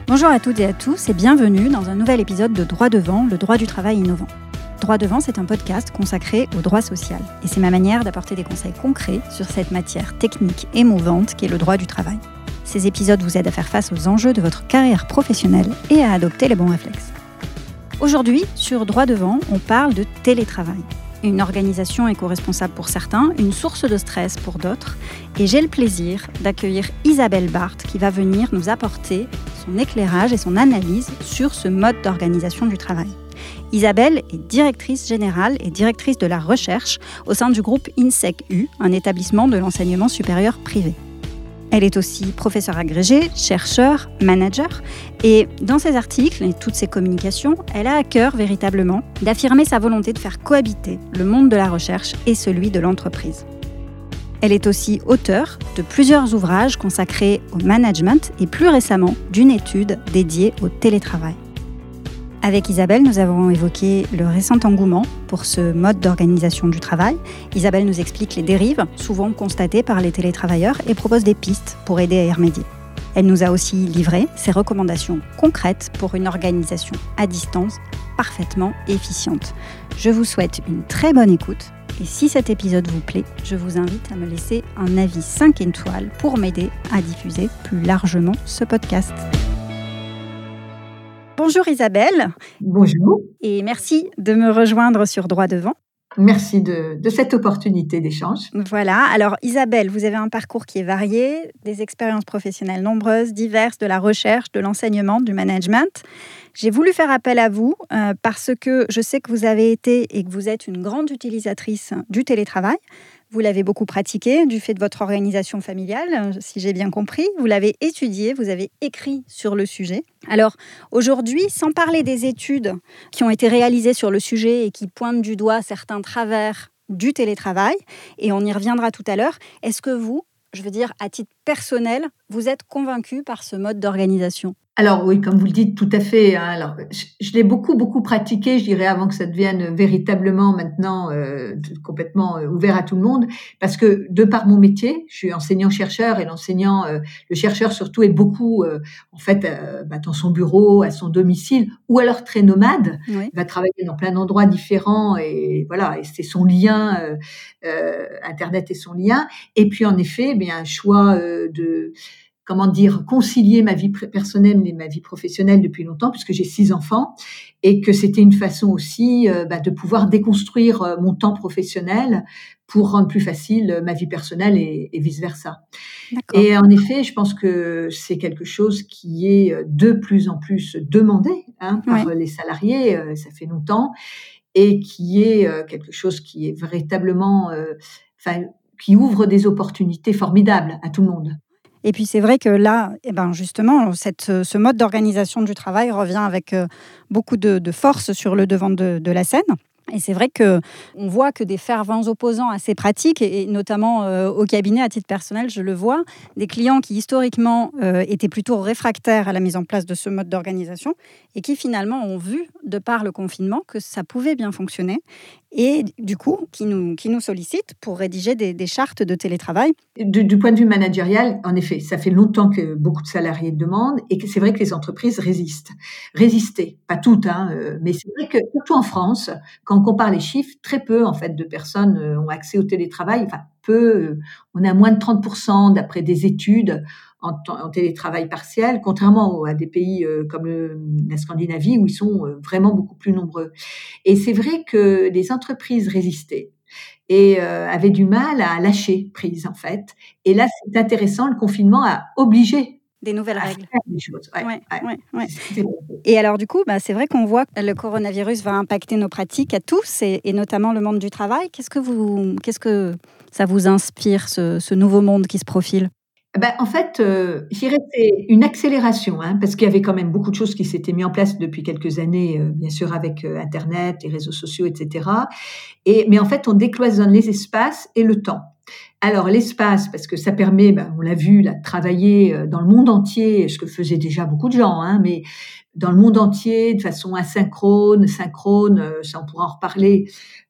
Bonjour à toutes et à tous et bienvenue dans un nouvel épisode de Droit devant, le droit du travail innovant. Droit devant, c'est un podcast consacré au droit social et c'est ma manière d'apporter des conseils concrets sur cette matière technique et mouvante qu'est le droit du travail. Ces épisodes vous aident à faire face aux enjeux de votre carrière professionnelle et à adopter les bons réflexes. Aujourd'hui, sur Droit devant, on parle de télétravail. Une organisation éco-responsable pour certains, une source de stress pour d'autres. Et j'ai le plaisir d'accueillir Isabelle Barthes qui va venir nous apporter son éclairage et son analyse sur ce mode d'organisation du travail. Isabelle est directrice générale et directrice de la recherche au sein du groupe INSEC-U, un établissement de l'enseignement supérieur privé. Elle est aussi professeure agrégée, chercheur, manager. Et dans ses articles et toutes ses communications, elle a à cœur véritablement d'affirmer sa volonté de faire cohabiter le monde de la recherche et celui de l'entreprise. Elle est aussi auteure de plusieurs ouvrages consacrés au management et plus récemment d'une étude dédiée au télétravail. Avec Isabelle, nous avons évoqué le récent engouement pour ce mode d'organisation du travail. Isabelle nous explique les dérives, souvent constatées par les télétravailleurs, et propose des pistes pour aider à y remédier. Elle nous a aussi livré ses recommandations concrètes pour une organisation à distance parfaitement efficiente. Je vous souhaite une très bonne écoute. Et si cet épisode vous plaît, je vous invite à me laisser un avis 5 étoiles pour m'aider à diffuser plus largement ce podcast. Bonjour Isabelle. Bonjour. Et merci de me rejoindre sur Droit devant. Merci de cette opportunité d'échange. Voilà, alors Isabelle, vous avez un parcours qui est varié, des expériences professionnelles nombreuses, diverses, de la recherche, de l'enseignement, du management. J'ai voulu faire appel à vous parce que je sais que vous avez été et que vous êtes une grande utilisatrice du télétravail. Vous l'avez beaucoup pratiqué du fait de votre organisation familiale, si j'ai bien compris. Vous l'avez étudié, vous avez écrit sur le sujet. Alors aujourd'hui, sans parler des études qui ont été réalisées sur le sujet et qui pointent du doigt certains travers du télétravail, et on y reviendra tout à l'heure, est-ce que vous, je veux dire à titre personnel, vous êtes convaincu par ce mode d'organisation ? Alors oui, comme vous le dites, tout à fait. Alors, je l'ai beaucoup pratiqué, je dirais, avant que ça devienne véritablement maintenant complètement ouvert à tout le monde, parce que de par mon métier, je suis enseignant-chercheur et le chercheur surtout est beaucoup dans son bureau, à son domicile, ou alors très nomade. Oui. Il va travailler dans plein d'endroits différents et voilà, et c'est son lien, Internet est son lien. Et puis en effet, un choix concilier ma vie personnelle et ma vie professionnelle depuis longtemps, puisque j'ai 6 enfants, et que c'était une façon aussi de pouvoir déconstruire mon temps professionnel pour rendre plus facile ma vie personnelle et vice-versa. D'accord. Et en effet, je pense que c'est quelque chose qui est de plus en plus demandé par les salariés, ça fait longtemps, et qui est quelque chose qui est véritablement, qui ouvre des opportunités formidables à tout le monde. Et puis c'est vrai que là, justement, ce mode d'organisation du travail revient avec beaucoup de force sur le devant de la scène. Et c'est vrai qu'on voit que des fervents opposants à ces pratiques, et notamment au cabinet, à titre personnel, je le vois, des clients qui historiquement étaient plutôt réfractaires à la mise en place de ce mode d'organisation et qui finalement ont vu, de par le confinement, que ça pouvait bien fonctionner et du coup, qui nous sollicitent pour rédiger des chartes de télétravail. Du point de vue managérial, en effet, ça fait longtemps que beaucoup de salariés le demandent et que c'est vrai que les entreprises résistaient, pas toutes, mais c'est vrai que surtout en France, quand on compare les chiffres, très peu en fait de personnes ont accès au télétravail. Enfin, peu, on est à moins de 30% d'après des études en télétravail partiel, contrairement à des pays comme la Scandinavie où ils sont vraiment beaucoup plus nombreux. Et c'est vrai que les entreprises résistaient et avaient du mal à lâcher prise en fait. Et là, c'est intéressant, le confinement a obligé des nouvelles règles. Faire des choses. Ouais. Et alors du coup, c'est vrai qu'on voit que le coronavirus va impacter nos pratiques à tous et notamment le monde du travail. Qu'est-ce que ça vous inspire, ce nouveau monde qui se profile ? En fait, je dirais que c'est une accélération, parce qu'il y avait quand même beaucoup de choses qui s'étaient mises en place depuis quelques années, bien sûr avec Internet, les réseaux sociaux, etc. Mais en fait, on décloisonne les espaces et le temps. Alors l'espace, parce que ça permet, on l'a vu, là, de travailler dans le monde entier, ce que faisaient déjà beaucoup de gens, mais dans le monde entier, de façon asynchrone, synchrone, ça on pourra en reparler,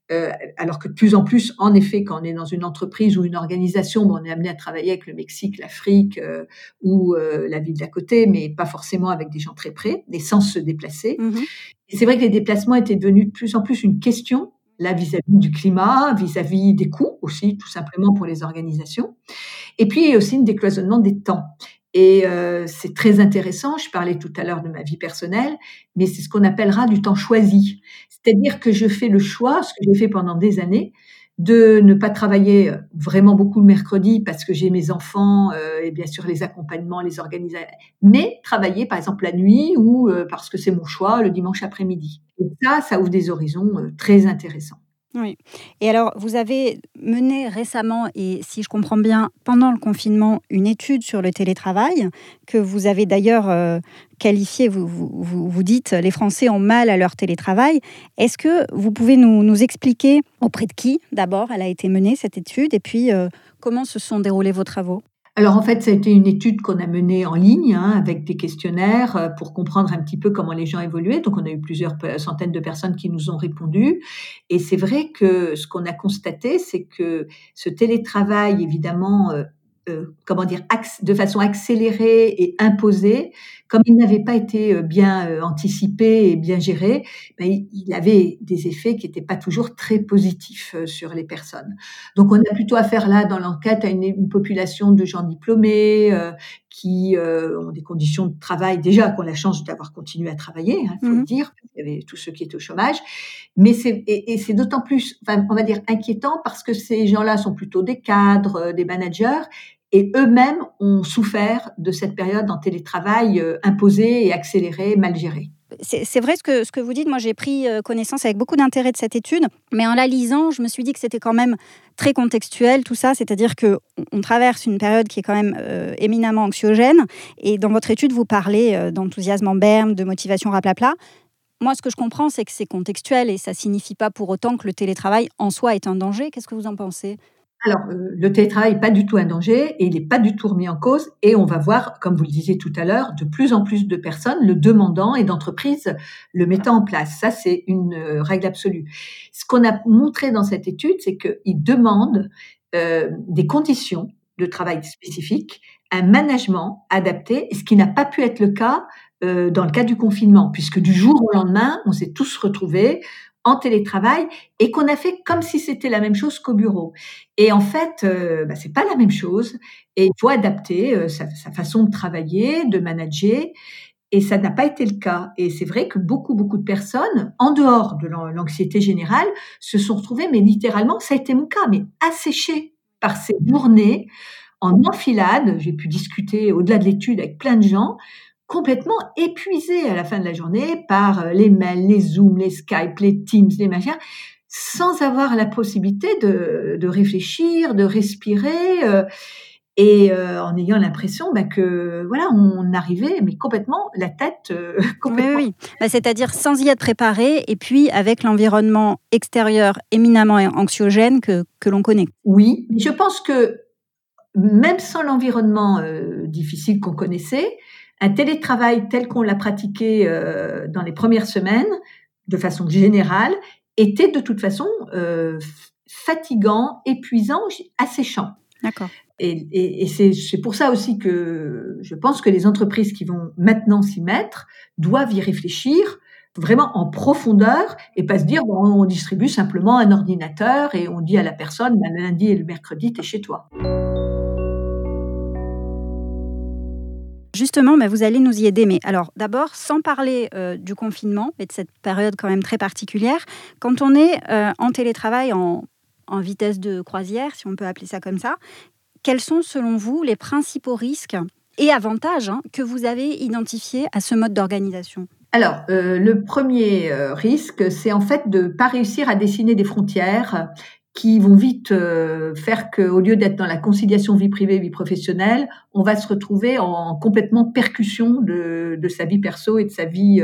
alors que de plus en plus, en effet, quand on est dans une entreprise ou une organisation, on est amené à travailler avec le Mexique, l'Afrique ou la ville d'à côté, mais pas forcément avec des gens très près, et sans se déplacer. Mmh. Et c'est vrai que les déplacements étaient devenus de plus en plus une question, là, vis-à-vis du climat, vis-à-vis des coûts aussi, tout simplement pour les organisations. Et puis, il y a aussi un décloisonnement des temps. Et c'est très intéressant, je parlais tout à l'heure de ma vie personnelle, mais c'est ce qu'on appellera du temps choisi. C'est-à-dire que je fais le choix, ce que j'ai fait pendant des années, de ne pas travailler vraiment beaucoup le mercredi parce que j'ai mes enfants et bien sûr les accompagnements, les organisations, mais travailler par exemple la nuit ou parce que c'est mon choix le dimanche après-midi. Et ça ouvre des horizons très intéressants. Oui, et alors vous avez mené récemment et si je comprends bien, pendant le confinement, une étude sur le télétravail que vous avez d'ailleurs, qualifiée, vous dites: «Les Français ont mal à leur télétravail». Est-ce que vous pouvez nous expliquer auprès de qui, d'abord, elle a été menée cette étude et puis, comment se sont déroulés vos travaux? Alors en fait, ça a été une étude qu'on a menée en ligne, hein, avec des questionnaires, pour comprendre un petit peu comment les gens évoluaient. Donc on a eu plusieurs centaines de personnes qui nous ont répondu et c'est vrai que ce qu'on a constaté, c'est que ce télétravail évidemment, comment dire? De façon accélérée et imposée, comme il n'avait pas été, bien, anticipé et bien géré, il avait des effets qui étaient pas toujours très positifs, sur les personnes. Donc on a plutôt affaire là, dans l'enquête, à une population de gens diplômés, qui, ont des conditions de travail déjà, qui ont la chance d'avoir continué à travailler, hein, il faut le Mmh. dire. Il y avait tous ceux qui étaient au chômage. Mais c'est d'autant plus, enfin, on va dire inquiétant parce que ces gens-là sont plutôt des cadres, des managers et eux-mêmes ont souffert de cette période en télétravail, imposée et accélérée, mal gérée. C'est vrai ce que vous dites. Moi, j'ai pris, connaissance avec beaucoup d'intérêt de cette étude, mais en la lisant, je me suis dit que c'était quand même très contextuel tout ça. C'est-à-dire qu'on traverse une période qui est quand même, éminemment anxiogène et dans votre étude, vous parlez, d'enthousiasme en berne, de motivation raplapla. Moi, ce que je comprends, c'est que c'est contextuel et ça signifie pas pour autant que le télétravail en soi est un danger. Qu'est-ce que vous en pensez? Alors, le télétravail n'est pas du tout un danger et il n'est pas du tout remis en cause et on va voir, comme vous le disiez tout à l'heure, de plus en plus de personnes le demandant et d'entreprises le mettant en place. Ça, c'est une, règle absolue. Ce qu'on a montré dans cette étude, c'est qu'ils demandent, des conditions de travail spécifiques, un management adapté, ce qui n'a pas pu être le cas, dans le cas du confinement, puisque du jour au lendemain, on s'est tous retrouvés en télétravail et qu'on a fait comme si c'était la même chose qu'au bureau. Et en fait, c'est pas la même chose et il faut adapter, sa façon de travailler, de manager et ça n'a pas été le cas et c'est vrai que beaucoup de personnes, en dehors de l'anxiété générale, se sont retrouvées, mais littéralement, ça a été mon cas, mais asséchées par ces journées en enfilade. J'ai pu discuter au-delà de l'étude avec plein de gens, complètement épuisés à la fin de la journée par, les mails, les Zoom, les Skype, les Teams, les machins, sans avoir la possibilité de réfléchir, de respirer, et en ayant l'impression, que voilà, on arrivait mais complètement la tête, Oui, oui, complètement. oui. C'est-à-dire sans y être préparé et puis avec l'environnement extérieur éminemment anxiogène que l'on connaît. Oui, mais je pense que même sans l'environnement, difficile qu'on connaissait, un télétravail tel qu'on l'a pratiqué, dans les premières semaines, de façon générale, était de toute façon, fatigant, épuisant, asséchant. D'accord. Et c'est pour ça aussi que je pense que les entreprises qui vont maintenant s'y mettre doivent y réfléchir vraiment en profondeur et pas se dire: «Bon, on distribue simplement un ordinateur et on dit à la personne, le lundi et le mercredi, tu es chez toi». Justement, vous allez nous y aider. Mais alors, d'abord, sans parler du confinement et de cette période quand même très particulière, quand on est en télétravail en vitesse de croisière, si on peut appeler ça comme ça, quels sont selon vous les principaux risques et avantages que vous avez identifiés à ce mode d'organisation? Alors, le premier risque, c'est en fait de pas réussir à dessiner des frontières qui vont vite, faire qu'au lieu d'être dans la conciliation vie privée, vie professionnelle, on va se retrouver en complètement percussion de sa vie perso et de sa vie,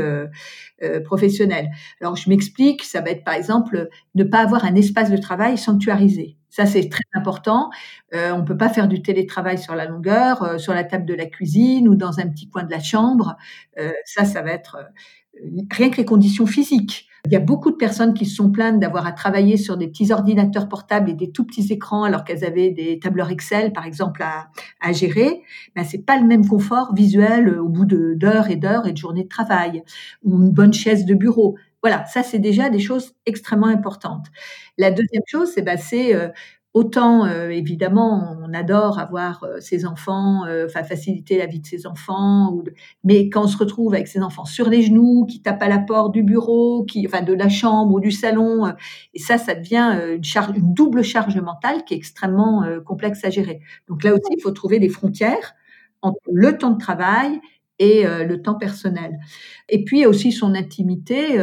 professionnelle. Alors je m'explique, ça va être par exemple, ne pas avoir un espace de travail sanctuarisé. Ça, c'est très important. On ne peut pas faire du télétravail sur la longueur, sur la table de la cuisine ou dans un petit coin de la chambre. Ça va être rien que les conditions physiques. Il y a beaucoup de personnes qui se sont plaintes d'avoir à travailler sur des petits ordinateurs portables et des tout petits écrans alors qu'elles avaient des tableurs Excel, par exemple, à gérer. Ben, c'est pas le même confort visuel au bout d'heures et d'heures et de journées de travail ou une bonne chaise de bureau. Voilà, ça, c'est déjà des choses extrêmement importantes. La deuxième chose, c'est autant, évidemment, on adore avoir ses enfants, faciliter la vie de ses enfants, mais quand on se retrouve avec ses enfants sur les genoux, qui tapent à la porte du bureau, de la chambre ou du salon, et ça devient une double charge mentale qui est extrêmement complexe à gérer. Donc là aussi, il faut trouver des frontières entre le temps de travail et le temps personnel. Et puis, il y a aussi son intimité.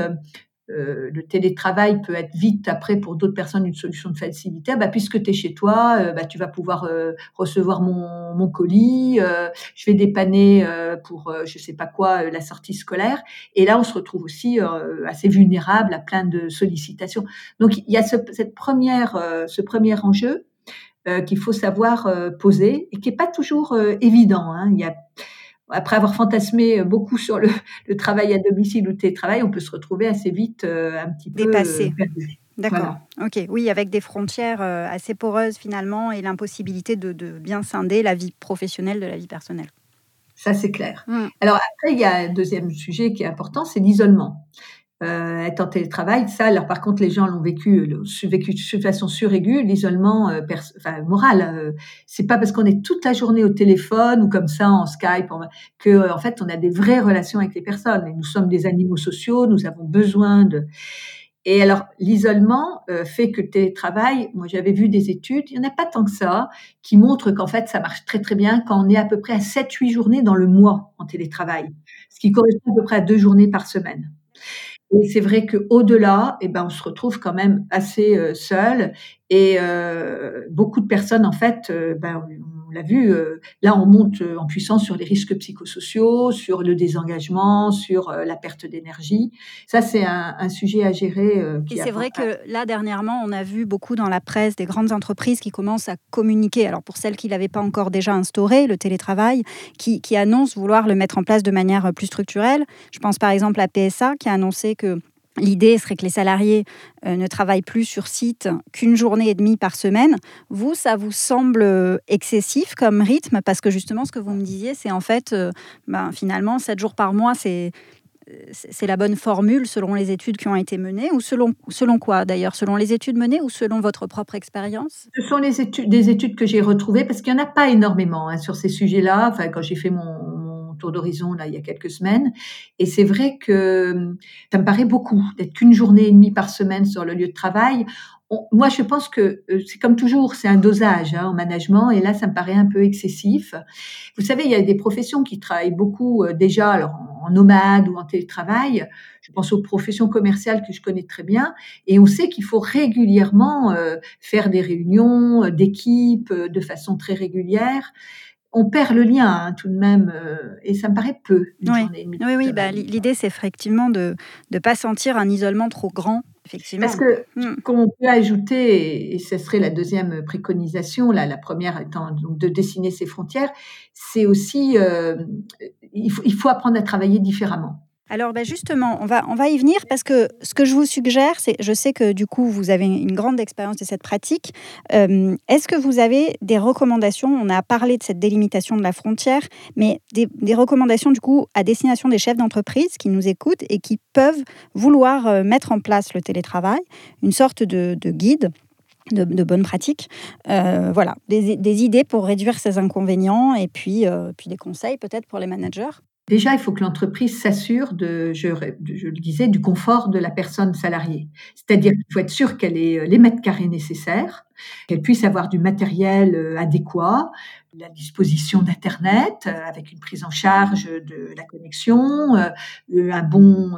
Le télétravail peut être vite après pour d'autres personnes une solution de facilité. Puisque tu es chez toi, tu vas pouvoir recevoir mon colis, je vais dépanner pour je sais pas quoi la sortie scolaire. Et là, on se retrouve aussi assez vulnérable à plein de sollicitations. Donc il y a ce premier enjeu qu'il faut savoir poser et qui est pas toujours évident. Hein. Après avoir fantasmé beaucoup sur le travail à domicile ou le télétravail, on peut se retrouver assez vite un petit peu dépassé. perdu. D'accord. Voilà. Ok. Oui, avec des frontières assez poreuses finalement et l'impossibilité de bien scinder la vie professionnelle de la vie personnelle. Ça, c'est clair. Alors après, il y a un deuxième sujet qui est important, c'est l'isolement. Être en télétravail, ça, alors par contre, les gens l'ont vécu de façon suraiguë, l'isolement moral. C'est pas parce qu'on est toute la journée au téléphone ou comme ça en Skype que en fait on a des vraies relations avec les personnes. Et nous sommes des animaux sociaux, nous avons besoin de. Et alors l'isolement fait que le télétravail, moi j'avais vu des études, il y en a pas tant que ça, qui montrent qu'en fait ça marche très très bien quand on est à peu près à 7-8 journées dans le mois en télétravail, ce qui correspond à peu près à 2 journées par semaine. Et c'est vrai qu'au-delà, on se retrouve quand même assez seul et beaucoup de personnes en fait, on l'a vu, là on monte en puissance sur les risques psychosociaux, sur le désengagement, sur la perte d'énergie. Ça c'est un sujet à gérer Et c'est vrai que là, dernièrement, on a vu beaucoup dans la presse des grandes entreprises qui commencent à communiquer, alors pour celles qui ne l'avaient pas encore déjà instauré, le télétravail, qui annoncent vouloir le mettre en place de manière plus structurelle. Je pense par exemple à PSA qui a annoncé que l'idée serait que les salariés ne travaillent plus sur site qu'1 journée et demie par semaine. Vous, ça vous semble excessif comme rythme? Parce que justement, ce que vous me disiez, c'est en fait, finalement, 7 jours par mois, c'est la bonne formule selon les études qui ont été menées, ou selon quoi d'ailleurs? Selon les études menées ou selon votre propre expérience? Ce sont des études que j'ai retrouvées parce qu'il n'y en a pas énormément sur ces sujets-là. Enfin, quand j'ai fait mon tour d'horizon là, il y a quelques semaines. Et c'est vrai que ça me paraît beaucoup d'être qu'1 journée et demie par semaine sur le lieu de travail. Moi, je pense que c'est comme toujours, c'est un dosage en management. Et là, ça me paraît un peu excessif. Vous savez, il y a des professions qui travaillent beaucoup déjà alors en nomade ou en télétravail. Je pense aux professions commerciales que je connais très bien. Et on sait qu'il faut régulièrement faire des réunions d'équipe de façon très régulière. On perd le lien tout de même, et ça me paraît peu, une journée et demie. Oui, l'idée, c'est effectivement de ne pas sentir un isolement trop grand, effectivement. Parce que, qu'on peut ajouter, et ce serait la deuxième préconisation, la première étant donc de dessiner ses frontières, c'est aussi, il faut apprendre à travailler différemment. Alors justement, on va y venir parce que ce que je vous suggère, c'est, je sais que du coup vous avez une grande expérience de cette pratique. Est-ce que vous avez des recommandations? On a parlé de cette délimitation de la frontière, mais des recommandations du coup à destination des chefs d'entreprise qui nous écoutent et qui peuvent vouloir mettre en place le télétravail, une sorte de guide de bonnes pratiques. Voilà, des idées pour réduire ces inconvénients et puis des conseils peut-être pour les managers. Déjà, il faut que l'entreprise s'assure je le disais, du confort de la personne salariée. C'est-à-dire qu'il faut être sûr qu'elle ait les mètres carrés nécessaires, qu'elle puisse avoir du matériel adéquat, la disposition d'Internet avec une prise en charge de la connexion, un bon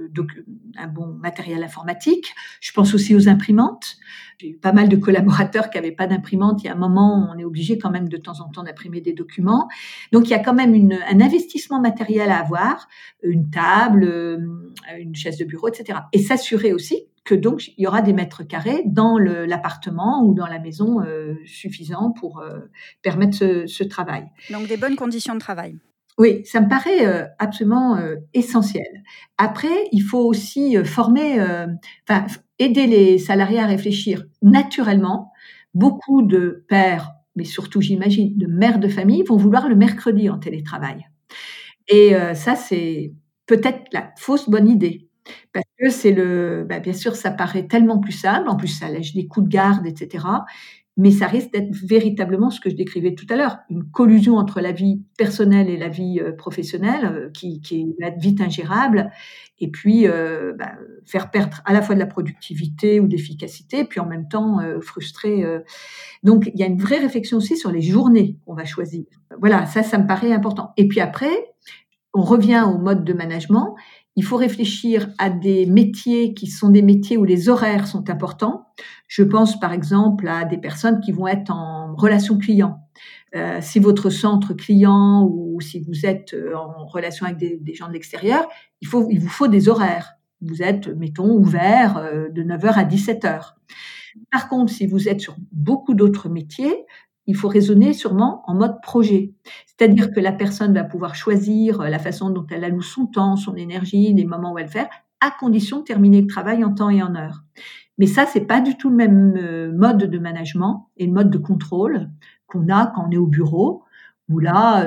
matériel informatique. Je pense aussi aux imprimantes. J'ai eu pas mal de collaborateurs qui n'avaient pas d'imprimante. Il y a un moment, on est obligé quand même de temps en temps d'imprimer des documents. Donc, il y a quand même un investissement matériel à avoir, une table, une chaise de bureau, etc. Et s'assurer aussi que donc il y aura des mètres carrés dans l'appartement ou dans la maison suffisants pour permettre ce travail. Donc des bonnes conditions de travail. Oui, ça me paraît absolument essentiel. Après, il faut aussi former, aider les salariés à réfléchir naturellement. Beaucoup de pères, mais surtout j'imagine de mères de famille, vont vouloir le mercredi en télétravail. Et ça, c'est peut-être la fausse bonne idée. Parce que bien sûr, ça paraît tellement plus simple. En plus, ça allège des coûts de garde, et cetera. Mais ça risque d'être véritablement ce que je décrivais tout à l'heure, une collusion entre la vie personnelle et la vie professionnelle qui va être vite ingérable. Et puis, faire perdre à la fois de la productivité ou de l'efficacité, puis en même temps frustrer. Donc, il y a une vraie réflexion aussi sur les journées qu'on va choisir. Voilà, ça me paraît important. Et puis après, on revient au mode de management. Il faut réfléchir à des métiers qui sont des métiers où les horaires sont importants. Je pense par exemple à des personnes qui vont être en relation client. Si votre centre client ou si vous êtes en relation avec des gens de l'extérieur, il vous faut des horaires. Vous êtes, mettons, ouvert de 9h à 17h. Par contre, si vous êtes sur beaucoup d'autres métiers, il faut raisonner sûrement en mode projet. C'est-à-dire que la personne va pouvoir choisir la façon dont elle alloue son temps, son énergie, les moments où elle fait, à condition de terminer le travail en temps et en heure. Mais ça, c'est pas du tout le même mode de management et le mode de contrôle qu'on a quand on est au bureau, où là,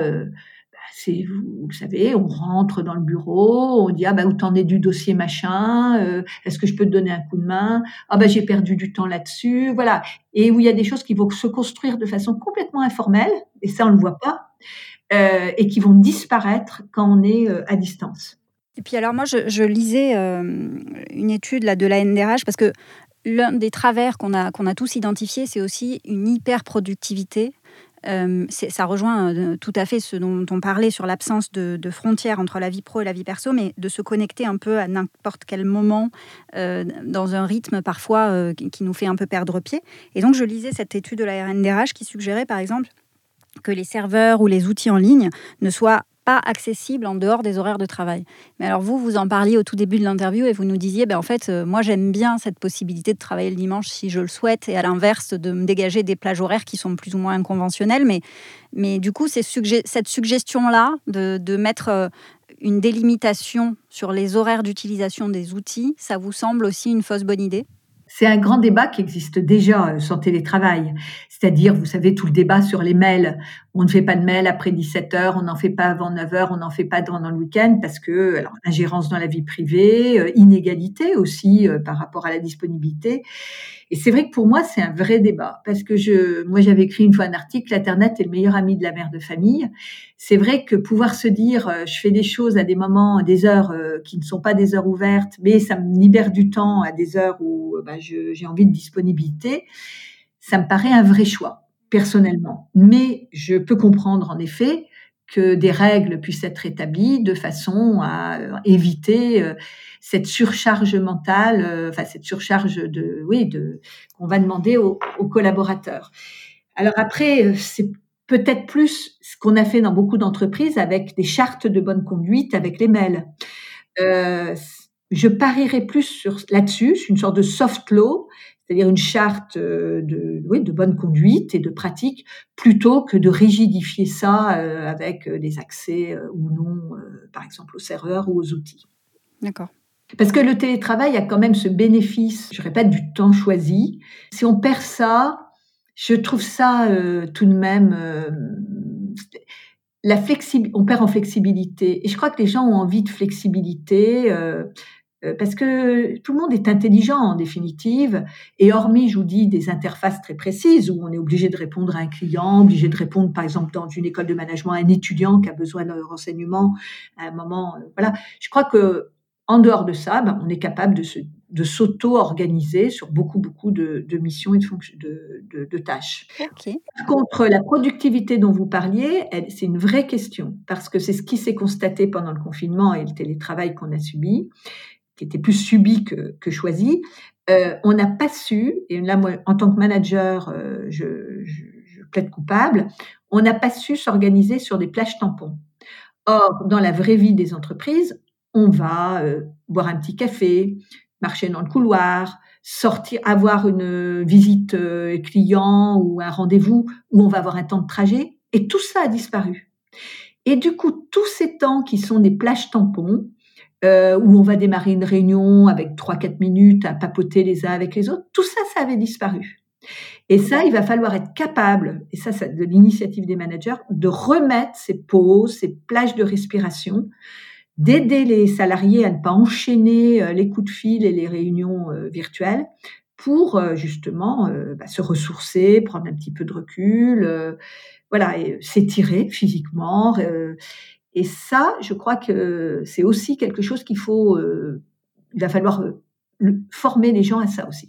vous savez, on rentre dans le bureau, on dit où t'en es du dossier machin, est-ce que je peux te donner un coup de main, j'ai perdu du temps là-dessus, voilà. Et où il y a des choses qui vont se construire de façon complètement informelle, et ça on le voit pas, et qui vont disparaître quand on est à distance. Et puis alors moi je lisais une étude là de la NDRH parce que l'un des travers qu'on a tous identifiés, c'est aussi une hyper-productivité. Ça rejoint tout à fait ce dont on parlait sur l'absence de frontières entre la vie pro et la vie perso, mais de se connecter un peu à n'importe quel moment dans un rythme parfois qui nous fait un peu perdre pied. Et donc je lisais cette étude de la NDRH qui suggérait par exemple que les serveurs ou les outils en ligne ne soient pas accessible en dehors des horaires de travail. Mais alors vous en parliez au tout début de l'interview et vous nous disiez, en fait, moi j'aime bien cette possibilité de travailler le dimanche si je le souhaite et à l'inverse de me dégager des plages horaires qui sont plus ou moins inconventionnelles. Mais du coup, cette suggestion-là de mettre une délimitation sur les horaires d'utilisation des outils, ça vous semble aussi une fausse bonne idée ? C'est un grand débat qui existe déjà sur télétravail. C'est-à-dire, vous savez, tout le débat sur les mails. On ne fait pas de mail après 17h, on n'en fait pas avant 9h, on n'en fait pas pendant le week-end parce que, alors, ingérence dans la vie privée, inégalité aussi par rapport à la disponibilité. Et c'est vrai que pour moi, c'est un vrai débat parce que moi, j'avais écrit une fois un article, l'Internet est le meilleur ami de la mère de famille. C'est vrai que pouvoir se dire, je fais des choses à des moments, des heures qui ne sont pas des heures ouvertes, mais ça me libère du temps à des heures où j'ai envie de disponibilité, ça me paraît un vrai choix, personnellement. Mais je peux comprendre, en effet, que des règles puissent être établies de façon à éviter cette surcharge mentale, cette surcharge qu'on va demander aux collaborateurs. Alors après, c'est peut-être plus ce qu'on a fait dans beaucoup d'entreprises avec des chartes de bonne conduite avec les mails. Je parierais plus là-dessus, une sorte de soft law, c'est-à-dire une charte de bonne conduite et de pratique, plutôt que de rigidifier ça avec des accès ou non, par exemple aux serveurs ou aux outils. D'accord. Parce que le télétravail a quand même ce bénéfice, je répète, du temps choisi. Si on perd ça, je trouve ça tout de même... on perd en flexibilité. Et je crois que les gens ont envie de flexibilité parce que tout le monde est intelligent en définitive. Et hormis, je vous dis, des interfaces très précises où on est obligé de répondre à un client, obligé de répondre, par exemple, dans une école de management, à un étudiant qui a besoin de renseignements à un moment. Voilà. Je crois que en dehors de ça, on est capable de s'auto-organiser sur beaucoup de missions et de tâches. Okay. Par contre, la productivité dont vous parliez, c'est une vraie question, parce que c'est ce qui s'est constaté pendant le confinement et le télétravail qu'on a subi, qui était plus subi que choisi. On n'a pas su, et là, moi, en tant que manager, je plaide coupable, on n'a pas su s'organiser sur des plages tampons. Or, dans la vraie vie des entreprises, on va boire un petit café, marcher dans le couloir, sortir, avoir une visite client ou un rendez-vous où on va avoir un temps de trajet. Et tout ça a disparu. Et du coup, tous ces temps qui sont des plages tampons, où on va démarrer une réunion avec 3-4 minutes à papoter les uns avec les autres, tout ça, ça avait disparu. Et ça, il va falloir être capable, et ça de l'initiative des managers, de remettre ces pauses, ces plages de respiration, d'aider les salariés à ne pas enchaîner les coups de fil et les réunions virtuelles pour justement se ressourcer, prendre un petit peu de recul, voilà, et s'étirer physiquement. Et ça, je crois que c'est aussi quelque chose il va falloir former les gens à ça aussi.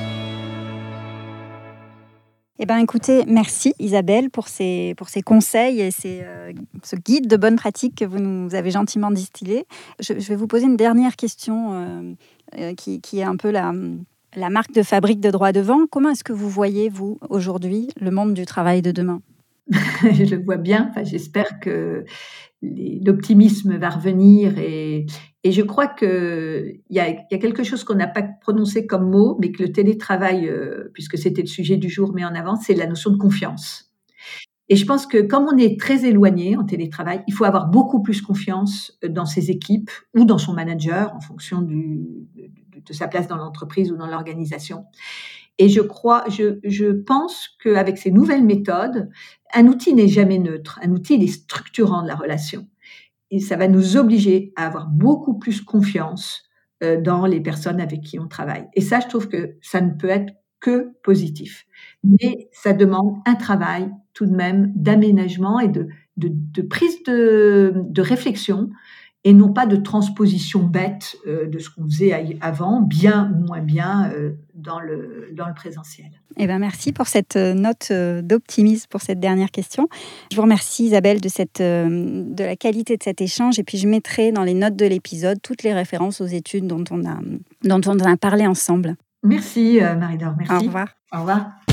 Eh bien, écoutez, merci Isabelle pour ces conseils et ce guide de bonnes pratiques que vous nous avez gentiment distillé. Je vais vous poser une dernière question qui est un peu la marque de fabrique de Droit Devant. Comment est-ce que vous voyez, vous, aujourd'hui, le monde du travail de demain ? Je le vois bien. Enfin, j'espère que l'optimisme va revenir et je crois qu'il y a quelque chose qu'on n'a pas prononcé comme mot, mais que le télétravail, puisque c'était le sujet du jour, met en avant, c'est la notion de confiance. Et je pense que comme on est très éloigné en télétravail, il faut avoir beaucoup plus confiance dans ses équipes ou dans son manager en fonction de sa place dans l'entreprise ou dans l'organisation. Et je pense qu'avec ces nouvelles méthodes, un outil n'est jamais neutre. Un outil, il est structurant de la relation. Et ça va nous obliger à avoir beaucoup plus confiance dans les personnes avec qui on travaille. Et ça, je trouve que ça ne peut être que positif. Mais ça demande un travail tout de même d'aménagement et de prise de réflexion et non pas de transposition bête de ce qu'on faisait avant, bien ou moins bien dans le présentiel. Eh ben merci pour cette note d'optimisme pour cette dernière question. Je vous remercie Isabelle de la qualité de cet échange et puis je mettrai dans les notes de l'épisode toutes les références aux études dont on a parlé ensemble. Merci Marie-Laure, merci. Au revoir. Au revoir.